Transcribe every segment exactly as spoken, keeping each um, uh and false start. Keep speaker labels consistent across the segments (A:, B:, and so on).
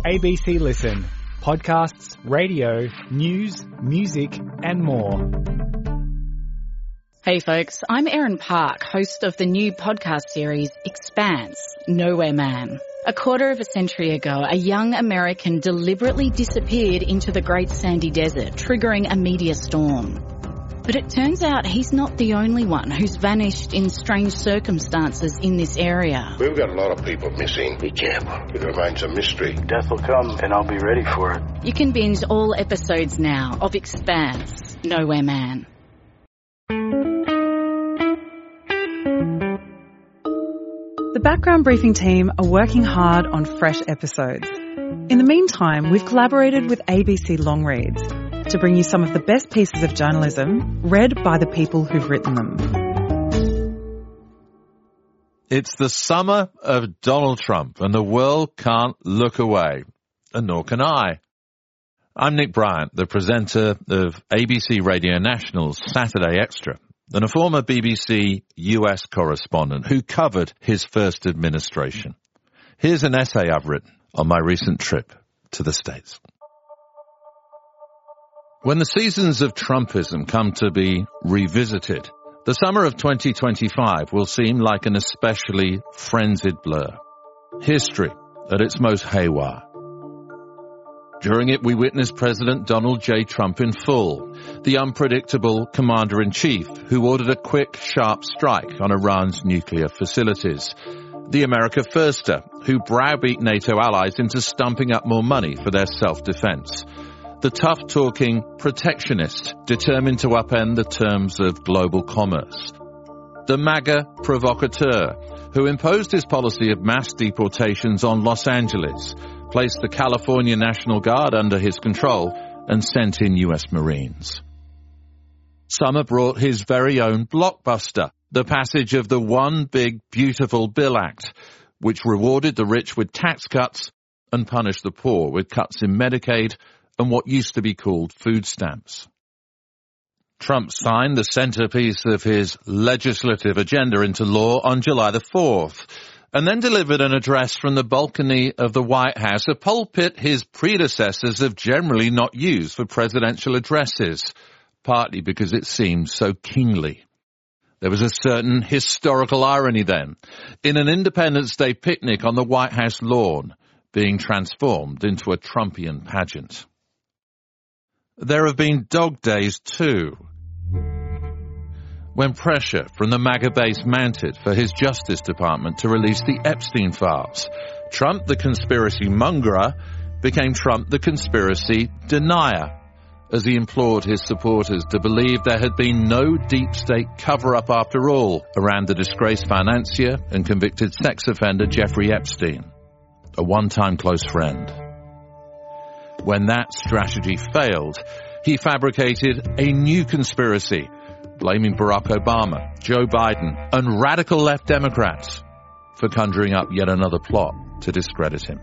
A: A B C Listen. Podcasts, radio, news, music and more.
B: Hey folks, I'm Erin Park, host of the new podcast series Expanse, Nowhere Man. A quarter of a century ago, a young American deliberately disappeared into the Great Sandy Desert, triggering a meteor storm. But it turns out he's not the only one who's vanished in strange circumstances in this area.
C: We've got a lot of people missing. Be careful. It remains a mystery.
D: Death will come, and I'll be ready for it.
B: You can binge all episodes now of Expanse, Nowhere Man.
E: The Background Briefing team are working hard on fresh episodes. In the meantime, we've collaborated with A B C Long Reads to bring you some of the best pieces of journalism read by the people who've written them.
F: It's the summer of Donald Trump, and the world can't look away, and nor can I. I'm Nick Bryant, the presenter of A B C Radio National's Saturday Extra, and a former B B C U S correspondent who covered his first administration. Here's an essay I've written on my recent trip to the States. When the seasons of Trumpism come to be revisited, the summer of twenty twenty-five will seem like an especially frenzied blur. History at its most haywire. During it, we witnessed President Donald J. Trump in full, the unpredictable commander-in-chief who ordered a quick, sharp strike on Iran's nuclear facilities. The America Firster, who browbeat NATO allies into stumping up more money for their self-defense. The tough-talking protectionist determined to upend the terms of global commerce. The MAGA provocateur, who imposed his policy of mass deportations on Los Angeles, placed the California National Guard under his control, and sent in U S Marines. Summer brought his very own blockbuster, the passage of the One Big Beautiful Bill Act, which rewarded the rich with tax cuts and punished the poor with cuts in Medicaid and what used to be called food stamps. Trump signed the centerpiece of his legislative agenda into law on July the fourth, and then delivered an address from the balcony of the White House, a pulpit his predecessors have generally not used for presidential addresses, partly because it seemed so kingly. There was a certain historical irony then, in an Independence Day picnic on the White House lawn, being transformed into a Trumpian pageant. There have been dog days too, when pressure from the MAGA base mounted for his Justice Department to release the Epstein files. Trump, the conspiracy mongerer, became Trump, the conspiracy denier, as he implored his supporters to believe there had been no deep state cover-up after all around the disgraced financier and convicted sex offender Jeffrey Epstein, a one-time close friend. When that strategy failed, he fabricated a new conspiracy, blaming Barack Obama, Joe Biden, and radical left Democrats for conjuring up yet another plot to discredit him.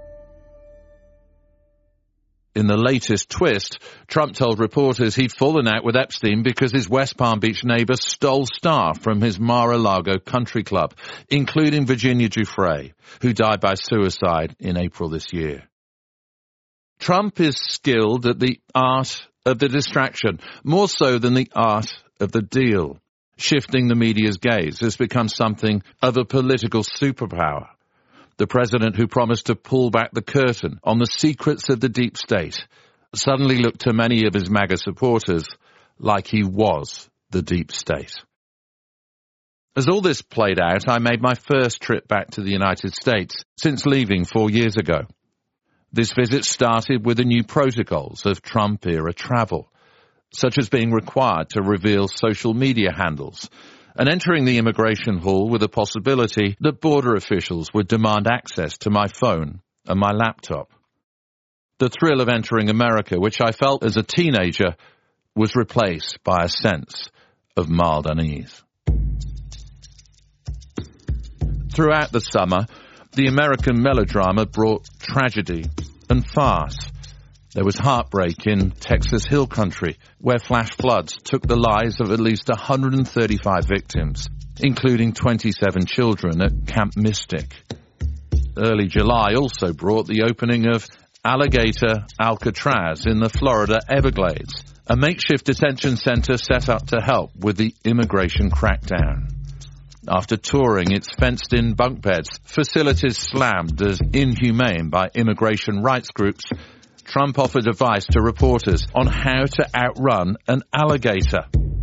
F: In the latest twist, Trump told reporters he'd fallen out with Epstein because his West Palm Beach neighbor stole staff from his Mar-a-Lago country club, including Virginia Giuffre, who died by suicide in April this year. Trump is skilled at the art of the distraction, more so than the art of the deal. Shifting the media's gaze has become something of a political superpower. The president who promised to pull back the curtain on the secrets of the deep state suddenly looked to many of his MAGA supporters like he was the deep state. As all this played out, I made my first trip back to the United States since leaving four years ago. This visit started with the new protocols of Trump-era travel, such as being required to reveal social media handles, and entering the immigration hall with the possibility that border officials would demand access to my phone and my laptop. The thrill of entering America, which I felt as a teenager, was replaced by a sense of mild unease. Throughout the summer, the American melodrama brought tragedy and farce. There was heartbreak in Texas Hill Country, where flash floods took the lives of at least one hundred thirty-five victims, including twenty-seven children at Camp Mystic. Early July also brought the opening of Alligator Alcatraz in the Florida Everglades, a makeshift detention center set up to help with the immigration crackdown. After touring its fenced-in bunk beds, facilities slammed as inhumane by immigration rights groups, Trump offered advice to reporters on how to outrun an alligator.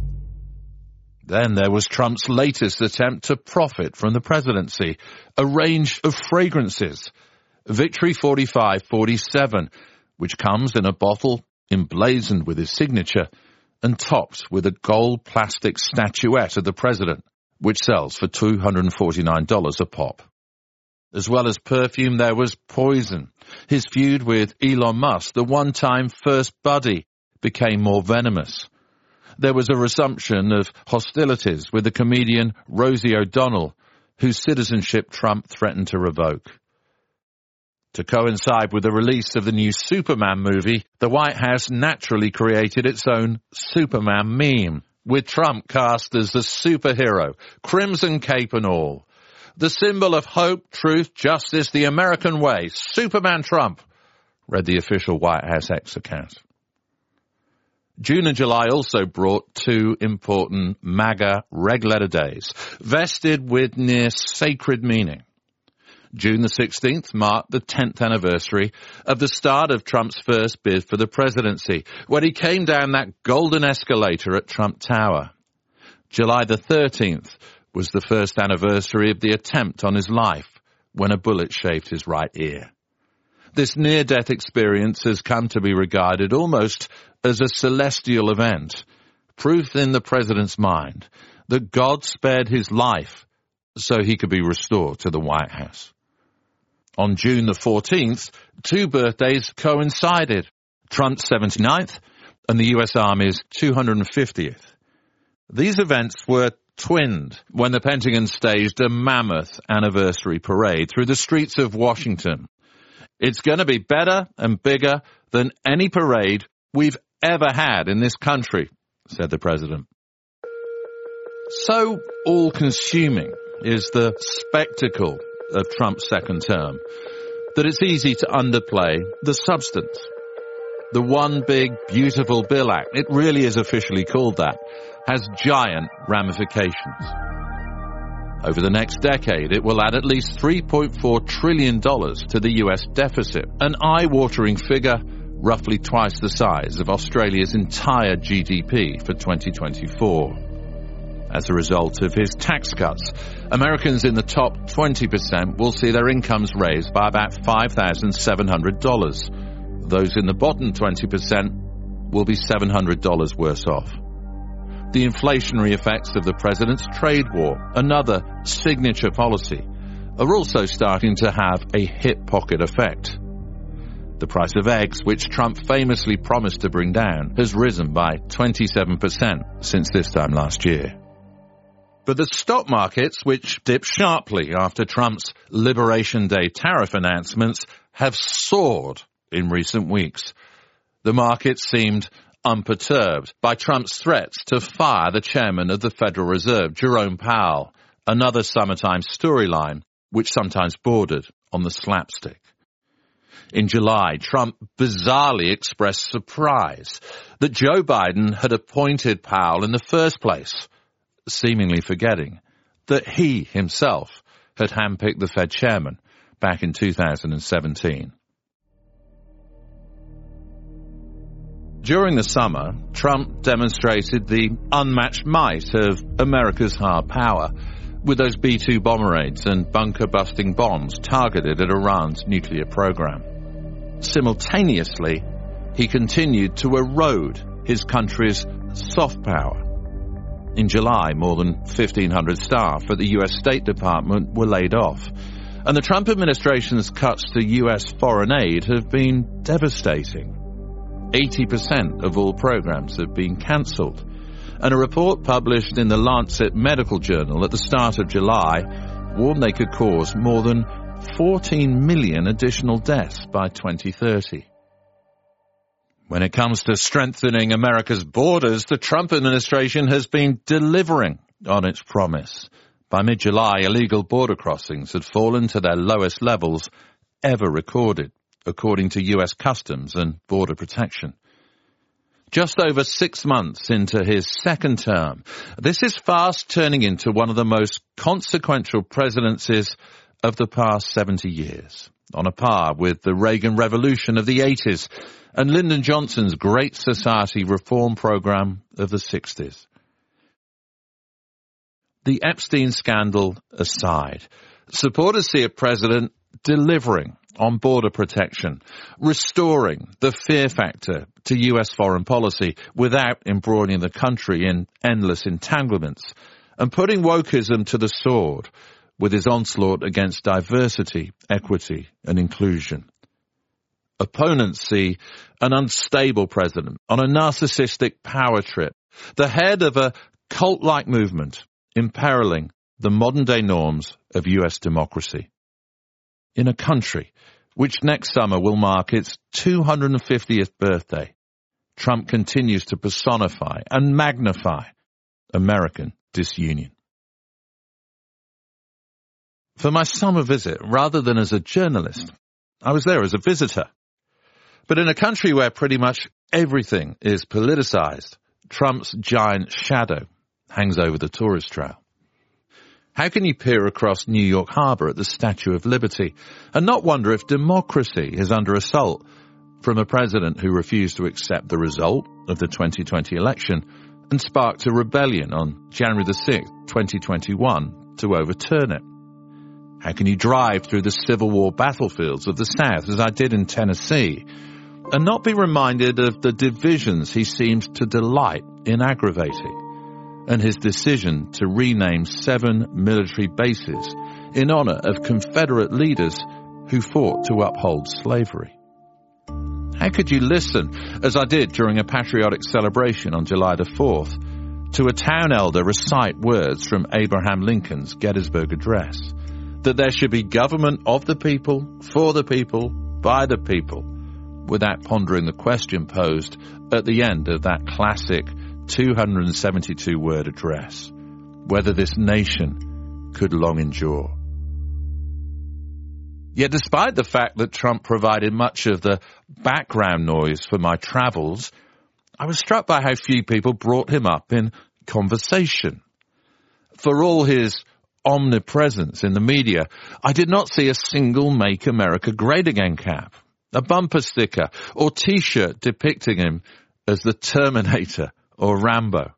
F: Then there was Trump's latest attempt to profit from the presidency, a range of fragrances. Victory forty-five forty-seven, which comes in a bottle emblazoned with his signature and topped with a gold plastic statuette of the president, which sells for two hundred forty-nine dollars a pop. As well as perfume, there was poison. His feud with Elon Musk, the one-time first buddy, became more venomous. There was a resumption of hostilities with the comedian Rosie O'Donnell, whose citizenship Trump threatened to revoke. To coincide with the release of the new Superman movie, the White House naturally created its own Superman meme, with Trump cast as the superhero, crimson cape and all. The symbol of hope, truth, justice, the American way, Superman Trump, read the official White House X account. June and July also brought two important MAGA red-letter days, vested with near sacred meaning. June the sixteenth marked the tenth anniversary of the start of Trump's first bid for the presidency, when he came down that golden escalator at Trump Tower. July the thirteenth was the first anniversary of the attempt on his life, when a bullet shaved his right ear. This near-death experience has come to be regarded almost as a celestial event, proof in the president's mind that God spared his life so he could be restored to the White House. On June the fourteenth, two birthdays coincided, Trump's seventy-ninth and the U S Army's two hundred fiftieth. These events were twinned when the Pentagon staged a mammoth anniversary parade through the streets of Washington. It's going to be better and bigger than any parade we've ever had in this country, said the president. So all-consuming is the spectacle of Trump's second term that it's easy to underplay the substance. The One Big Beautiful Bill Act, it really is officially called that, has giant ramifications. Over the next decade, it will add at least three point four trillion dollars to the U S deficit, an eye-watering figure roughly twice the size of Australia's entire G D P for twenty twenty-four. As a result of his tax cuts, Americans in the top twenty percent will see their incomes raised by about five thousand seven hundred dollars. Those in the bottom twenty percent will be seven hundred dollars worse off. The inflationary effects of the president's trade war, another signature policy, are also starting to have a hip pocket effect. The price of eggs, which Trump famously promised to bring down, has risen by twenty-seven percent since this time last year. But the stock markets, which dipped sharply after Trump's Liberation Day tariff announcements, have soared in recent weeks. The markets seemed unperturbed by Trump's threats to fire the chairman of the Federal Reserve, Jerome Powell, another summertime storyline which sometimes bordered on the slapstick. In July, Trump bizarrely expressed surprise that Joe Biden had appointed Powell in the first place, seemingly forgetting that he himself had handpicked the Fed chairman back in two thousand seventeen. During the summer, Trump demonstrated the unmatched might of America's hard power with those B two bomber raids and bunker-busting bombs targeted at Iran's nuclear program. Simultaneously, he continued to erode his country's soft power. In July, more than fifteen hundred staff at the U S State Department were laid off, and the Trump administration's cuts to U S foreign aid have been devastating. eighty percent of all programs have been cancelled, and a report published in the Lancet Medical Journal at the start of July warned they could cause more than fourteen million additional deaths by twenty thirty. When it comes to strengthening America's borders, the Trump administration has been delivering on its promise, By mid-July, illegal border crossings had fallen to their lowest levels ever recorded, according to U S Customs and Border Protection. Just over six months into his second term, this is fast turning into one of the most consequential presidencies of the past seventy years, on a par with the Reagan Revolution of the eighties and Lyndon Johnson's Great Society reform program of the sixties. The Epstein scandal aside, supporters see a president delivering on border protection, restoring the fear factor to U S foreign policy without embroiling the country in endless entanglements, and putting wokeism to the sword with his onslaught against diversity, equity, and inclusion. Opponents see an unstable president on a narcissistic power trip, the head of a cult-like movement imperiling the modern-day norms of U S democracy. In a country which next summer will mark its two hundred fiftieth birthday, Trump continues to personify and magnify American disunion. For my summer visit, rather than as a journalist, I was there as a visitor. But in a country where pretty much everything is politicized, Trump's giant shadow hangs over the tourist trail. How can you peer across New York Harbor at the Statue of Liberty and not wonder if democracy is under assault from a president who refused to accept the result of the twenty twenty election and sparked a rebellion on January the sixth, twenty twenty-one, to overturn it? How can you drive through the Civil War battlefields of the South, as I did in Tennessee, and not be reminded of the divisions he seems to delight in aggravating, and his decision to rename seven military bases in honor of Confederate leaders who fought to uphold slavery? How could you listen, as I did during a patriotic celebration on July the fourth, to a town elder recite words from Abraham Lincoln's Gettysburg Address, that there should be government of the people, for the people, by the people, without pondering the question posed at the end of that classic two hundred seventy-two word address, whether this nation could long endure? Yet despite the fact that Trump provided much of the background noise for my travels, I was struck by how few people brought him up in conversation. For all his omnipresence in the media, I did not see a single Make America Great Again cap, a bumper sticker, or T-shirt depicting him as the Terminator or Rambo.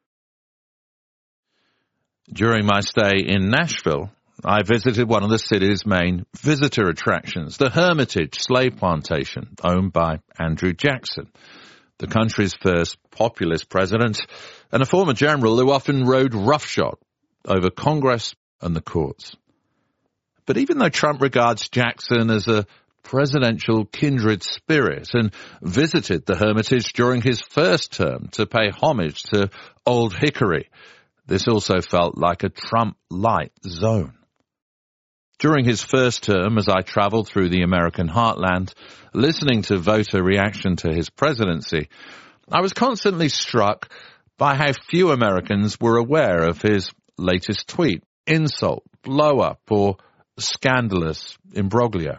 F: During my stay in Nashville, I visited one of the city's main visitor attractions, the Hermitage slave plantation, owned by Andrew Jackson, the country's first populist president and a former general who often rode roughshod over Congress and the courts. But even though Trump regards Jackson as a presidential kindred spirit and visited the Hermitage during his first term to pay homage to Old Hickory, this also felt like a Trump-light zone. During his first term, as I traveled through the American heartland, listening to voter reaction to his presidency, I was constantly struck by how few Americans were aware of his latest tweet, insult, blow-up, or scandalous imbroglio.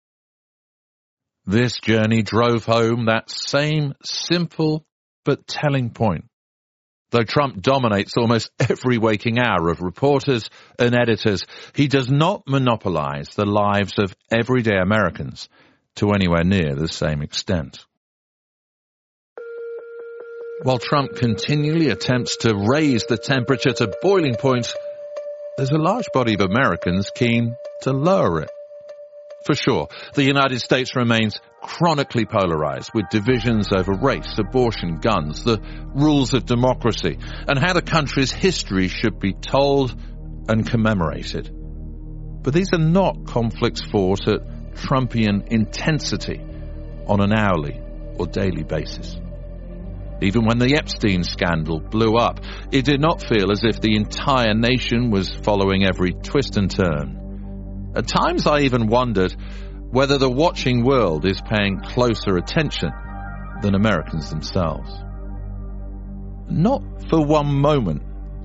F: This journey drove home that same simple but telling point. Though Trump dominates almost every waking hour of reporters and editors, he does not monopolize the lives of everyday Americans to anywhere near the same extent. While Trump continually attempts to raise the temperature to boiling point, there's a large body of Americans keen to lower it. For sure, the United States remains chronically polarized, with divisions over race, abortion, guns, the rules of democracy, and how the country's history should be told and commemorated. But these are not conflicts fought at Trumpian intensity on an hourly or daily basis. Even when the Epstein scandal blew up, it did not feel as if the entire nation was following every twist and turn. At times I even wondered whether the watching world is paying closer attention than Americans themselves. Not for one moment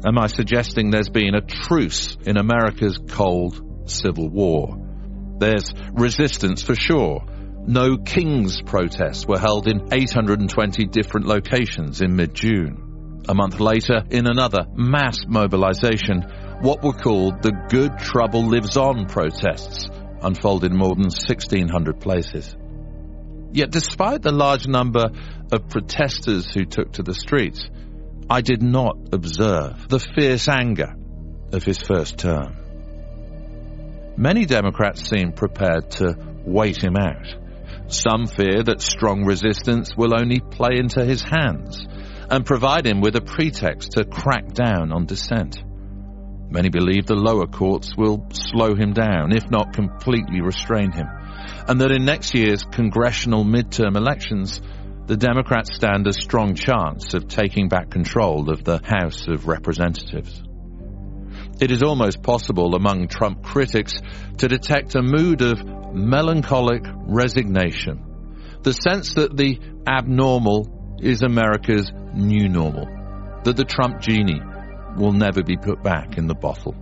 F: Am I suggesting there's been a truce in America's cold civil war? There's resistance for sure. No King's protests were held in eight hundred twenty different locations in mid-June. A month later, in another mass mobilization, what were called the Good Trouble Lives On protests unfolded in more than sixteen hundred places. Yet despite the large number of protesters who took to the streets, I did not observe the fierce anger of his first term. Many Democrats seem prepared to wait him out. Some fear that strong resistance will only play into his hands and provide him with a pretext to crack down on dissent. Many believe the lower courts will slow him down, if not completely restrain him, and that in next year's congressional midterm elections, the Democrats stand a strong chance of taking back control of the House of Representatives. It is almost possible among Trump critics to detect a mood of melancholic resignation, the sense that the abnormal is America's new normal, that the Trump genie will never be put back in the bottle.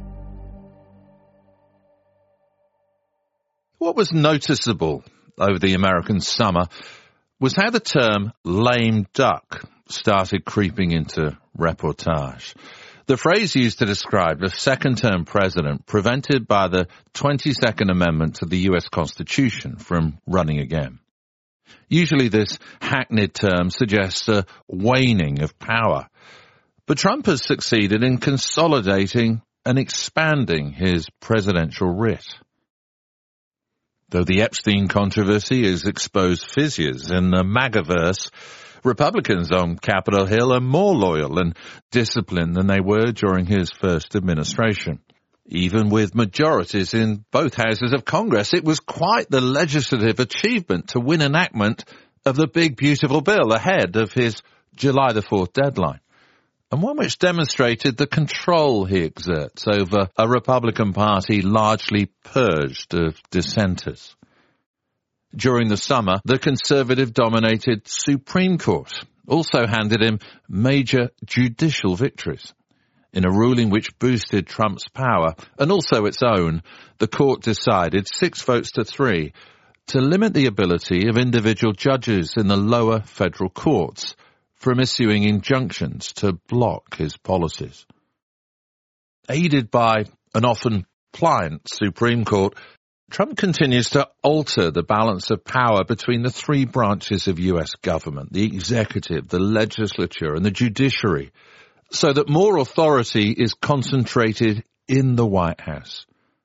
F: What was noticeable over the American summer was how the term lame duck started creeping into reportage. The phrase used to describe a second-term president prevented by the twenty-second Amendment to the U S Constitution from running again. Usually this hackneyed term suggests a waning of power, but Trump has succeeded in consolidating and expanding his presidential writ. Though the Epstein controversy has exposed fissures in the MAGAverse, Republicans on Capitol Hill are more loyal and disciplined than they were during his first administration. Even with majorities in both houses of Congress, it was quite the legislative achievement to win enactment of the big, beautiful bill ahead of his July the fourth deadline, and one which demonstrated the control he exerts over a Republican Party largely purged of dissenters. During the summer, the conservative-dominated Supreme Court also handed him major judicial victories. In a ruling which boosted Trump's power, and also its own, the court decided, six votes to three, to limit the ability of individual judges in the lower federal courts from issuing injunctions to block his policies. Aided by an often pliant Supreme Court, Trump continues to alter the balance of power between the three branches of U S government, the executive, the legislature, and the judiciary, so that more authority is concentrated in the White House.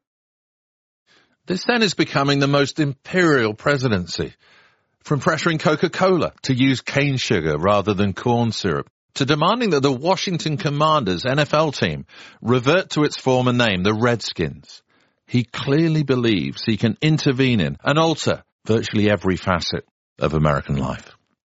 F: This then is becoming the most imperial presidency, from pressuring Coca-Cola to use cane sugar rather than corn syrup, to demanding that the Washington Commanders N F L team revert to its former name, the Redskins. He clearly believes he can intervene in and alter virtually every facet of American life.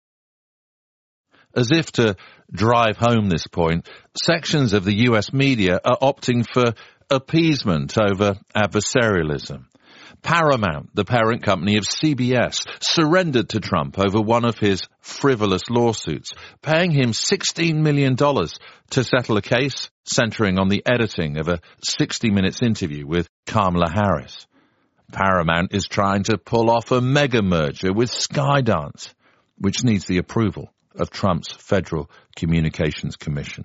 F: As if to drive home this point, sections of the U S media are opting for appeasement over adversarialism. Paramount, the parent company of C B S, surrendered to Trump over one of his frivolous lawsuits, paying him sixteen million dollars to settle a case centering on the editing of a sixty minutes interview with Kamala Harris. Paramount is trying to pull off a mega merger with Skydance, which needs the approval of Trump's Federal Communications Commission.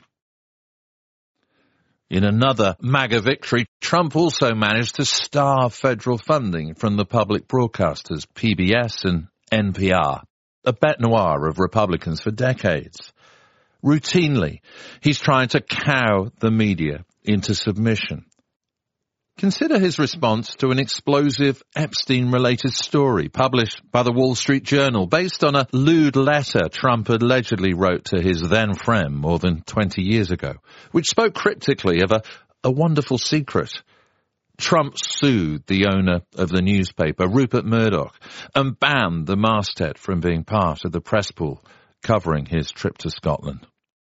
F: In another MAGA victory, Trump also managed to starve federal funding from the public broadcasters P B S and N P R, a bête noire of Republicans for decades. Routinely, he's trying to cow the media into submission. Consider his response to an explosive Epstein-related story published by the Wall Street Journal based on a lewd letter Trump allegedly wrote to his then-friend more than twenty years ago, which spoke cryptically of a, a wonderful secret. Trump sued the owner of the newspaper, Rupert Murdoch, and banned the masthead from being part of the press pool covering his trip to Scotland.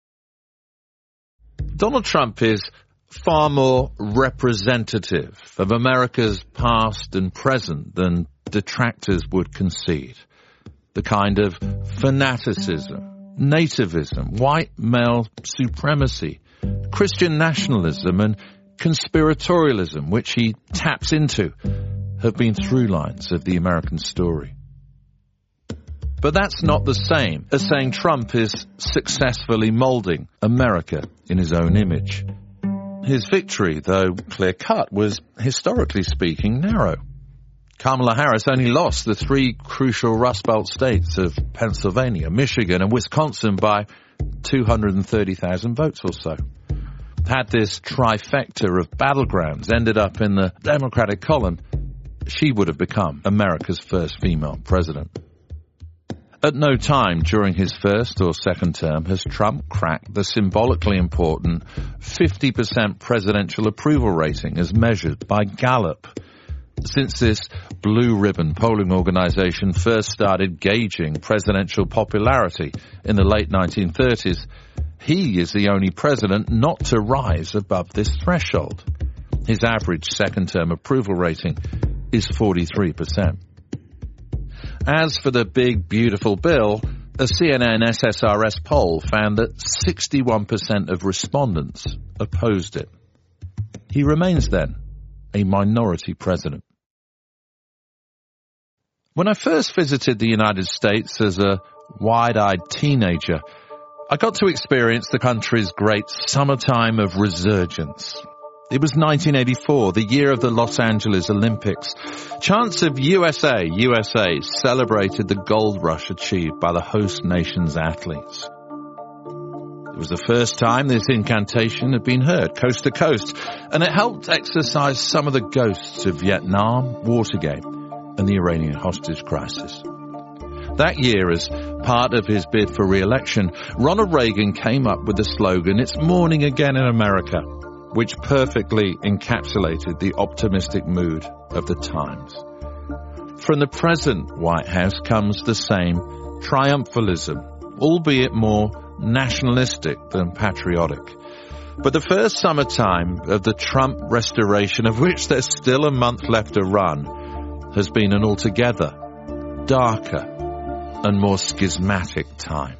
F: Donald Trump is far more representative of America's past and present than detractors would concede. The kind of fanaticism, nativism, white male supremacy, Christian nationalism and conspiratorialism, which he taps into, have been through lines of the American story. But that's not the same as saying Trump is successfully moulding America in his own image. His victory, though clear-cut, was, historically speaking, narrow. Kamala Harris only lost the three crucial Rust Belt states of Pennsylvania, Michigan, and Wisconsin by two hundred thirty thousand votes or so. Had this trifecta of battlegrounds ended up in the Democratic column, she would have become America's first female president. At no time during his first or second term has Trump cracked the symbolically important fifty percent presidential approval rating as measured by Gallup. Since this blue ribbon polling organization first started gauging presidential popularity in the late nineteen thirties, he is the only president not to rise above this threshold. His average second-term approval rating is forty-three percent. As for the big, beautiful bill, a C N N S S R S poll found that sixty-one percent of respondents opposed it. He remains, then, a minority president. When I first visited the United States as a wide-eyed teenager, I got to experience the country's great summertime of resurgence. It was nineteen eighty-four, the year of the Los Angeles Olympics. Chants of U S A, U S A celebrated the gold rush achieved by the host nation's athletes. It was the first time this incantation had been heard coast to coast, and it helped exorcise some of the ghosts of Vietnam, Watergate, and the Iranian hostage crisis. That year, as part of his bid for re-election, Ronald Reagan came up with the slogan, "It's morning again in America," which perfectly encapsulated the optimistic mood of the times. From the present White House comes the same triumphalism, albeit more nationalistic than patriotic. But the first summertime of the Trump restoration, of which there's still a month left to run, has been an altogether darker and more schismatic time.